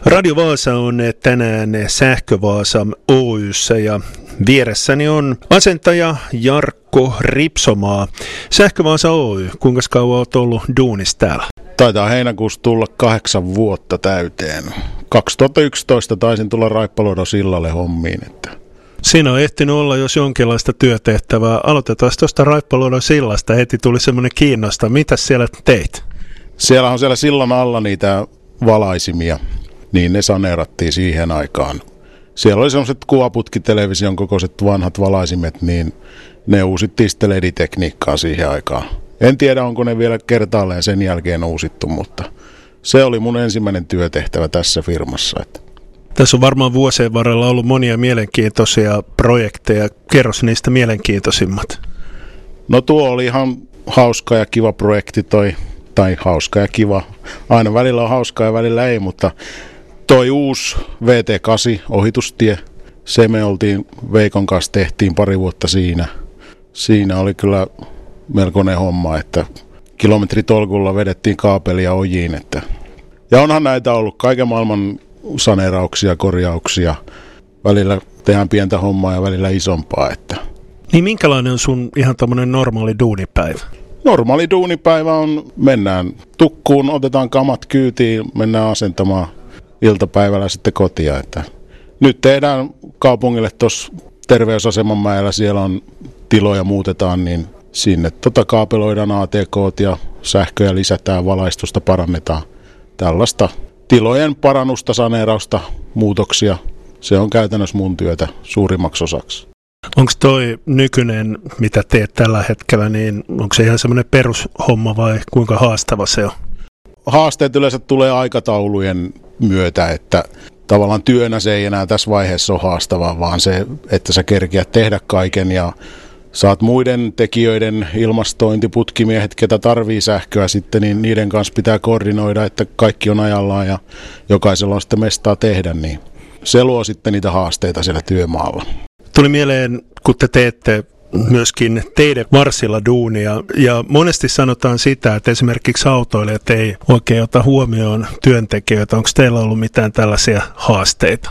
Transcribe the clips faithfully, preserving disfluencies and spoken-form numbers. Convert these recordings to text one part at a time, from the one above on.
Radio Vaasa on tänään Sähkövaasa Oy:ssä ja vieressäni on asentaja Jarkko Ripsomaa. Sähkövaasa Oy, kuinka kauan olet ollut duunissa täällä? Taitaa heinäkuussa tulla kahdeksan vuotta täyteen. kaksituhattayksitoista taisin tulla Raippaloidon sillalle hommiin. Että. Siinä on ehtinyt olla jos jonkinlaista työtehtävää. Aloitetaan tuosta Raippaloidon sillasta. Heti tuli semmoinen kiinnosta. Mitäs siellä teit? Siellä on siellä sillan alla niitä valaisimia. Niin ne saneerattiin siihen aikaan. Siellä oli sellaiset kuvaputkitelevision kokoiset vanhat valaisimet, niin ne uusittiin sitten L E D-tekniikkaa siihen aikaan. En tiedä, onko ne vielä kertaalleen sen jälkeen uusittu, mutta se oli mun ensimmäinen työtehtävä tässä firmassa. Tässä on varmaan vuosien varrella ollut monia mielenkiintoisia projekteja. Kerros niistä mielenkiintoisimmat. No tuo oli ihan hauska ja kiva projekti toi, tai hauska ja kiva. Aina välillä on hauskaa ja välillä ei, mutta toi uusi V T kahdeksan ohitustie, se me oltiin Veikon kanssa tehtiin pari vuotta siinä. Siinä oli kyllä melkoinen homma, että kilometritolkulla vedettiin kaapelia ojiin. Että. Ja onhan näitä ollut kaiken maailman saneerauksia, korjauksia. Välillä tehdään pientä hommaa ja välillä isompaa. Että. Niin minkälainen on sun ihan tämmöinen normaali duunipäivä? Normaali duunipäivä on, mennään tukkuun, otetaan kamat kyytiin, mennään asentamaan iltapäivällä sitten kotia. Että. Nyt tehdään kaupungille tuossa terveysaseman mäellä, siellä on tiloja muutetaan, niin sinne tota kaapeloidaan A T K:t ja sähköjä lisätään, valaistusta parannetaan. Tällaista tilojen parannusta, saneerausta, muutoksia. Se on käytännössä mun työtä suurimmaksi osaksi. Onko toi nykyinen, mitä teet tällä hetkellä, niin onko se ihan semmoinen perushomma vai kuinka haastava se on? Haasteet yleensä tulee aikataulujen myötä, että tavallaan työnä se ei enää tässä vaiheessa ole haastavaa, vaan se, että sä kerkiät tehdä kaiken ja saat muiden tekijöiden ilmastointiputkimiehet, ketä tarvii sähköä sitten, niin niiden kanssa pitää koordinoida, että kaikki on ajallaan ja jokaisella on sitten mestaa tehdä, niin se luo sitten niitä haasteita siellä työmaalla. Tuli mieleen, kun te teette myöskin teidän varsilla duunia, ja monesti sanotaan sitä, että esimerkiksi autoilijat ei oikein ota huomioon työntekijöitä. Onko teillä ollut mitään tällaisia haasteita?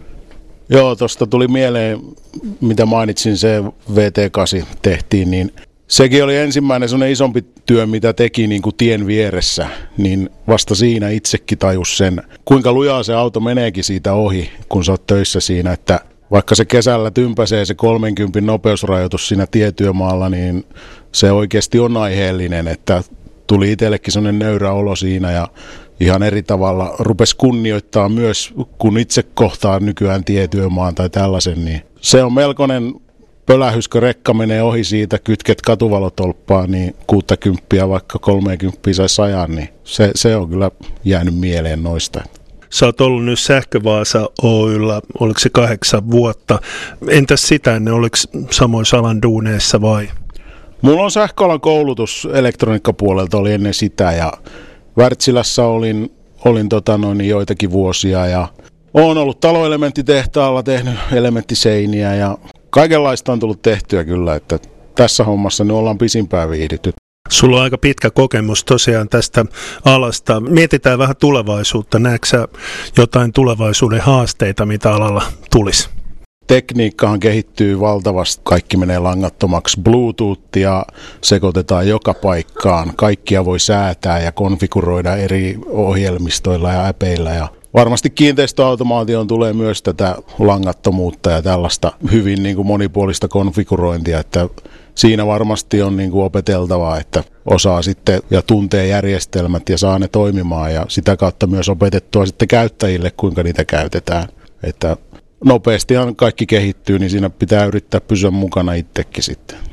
Joo, tuosta tuli mieleen, mitä mainitsin, se V T kahdeksan tehtiin, niin sekin oli ensimmäinen sellainen isompi työ, mitä teki niin kuin tien vieressä, niin vasta siinä itsekin tajus sen, kuinka lujaa se auto meneekin siitä ohi, kun sä oot töissä siinä, että vaikka se kesällä tympäsee se kolmenkymmenen nopeusrajoitus siinä tietyömaalla, niin se oikeasti on aiheellinen, että tuli itsellekin sellainen nöyrä olo siinä ja ihan eri tavalla rupesi kunnioittaa myös, kun itse kohtaa nykyään tietyömaan tai tällaisen, niin se on melkoinen pölähyskö rekka menee ohi siitä, kytket katuvalotolppaan, niin kuuttakymppiä vaikka kolmeakymppiä saisi ajaa, niin se, se on kyllä jäänyt mieleen noista. Sä oot ollut nyt Sähkövaasa Oy:llä, oliko se kahdeksan vuotta. Entäs sitä ennen, oliko samoissa alan duuneissa vai? Mulla on sähköalan koulutus elektroniikkapuolelta, oli ennen sitä ja Wärtsilässä olin, olin tota noin joitakin vuosia ja olen ollut taloelementtitehtaalla, tehnyt elementtiseiniä ja kaikenlaista on tullut tehtyä kyllä, että tässä hommassa nyt ollaan pisimpään viihdytty. Sulla on aika pitkä kokemus tosiaan tästä alasta. Mietitään vähän tulevaisuutta. Näetkö sä jotain tulevaisuuden haasteita, mitä alalla tulisi? Tekniikkahan kehittyy valtavasti. Kaikki menee langattomaksi. Bluetoothia sekoitetaan joka paikkaan. Kaikkia voi säätää ja konfiguroida eri ohjelmistoilla ja äpeillä. Ja varmasti kiinteistöautomaatioon tulee myös tätä langattomuutta ja tällaista hyvin niin kuin monipuolista konfigurointia, että siinä varmasti on niin kuin opeteltavaa, että osaa sitten ja tuntee järjestelmät ja saa ne toimimaan ja sitä kautta myös opetettua sitten käyttäjille, kuinka niitä käytetään. Että nopeastihan kaikki kehittyy, niin siinä pitää yrittää pysyä mukana itsekin sitten.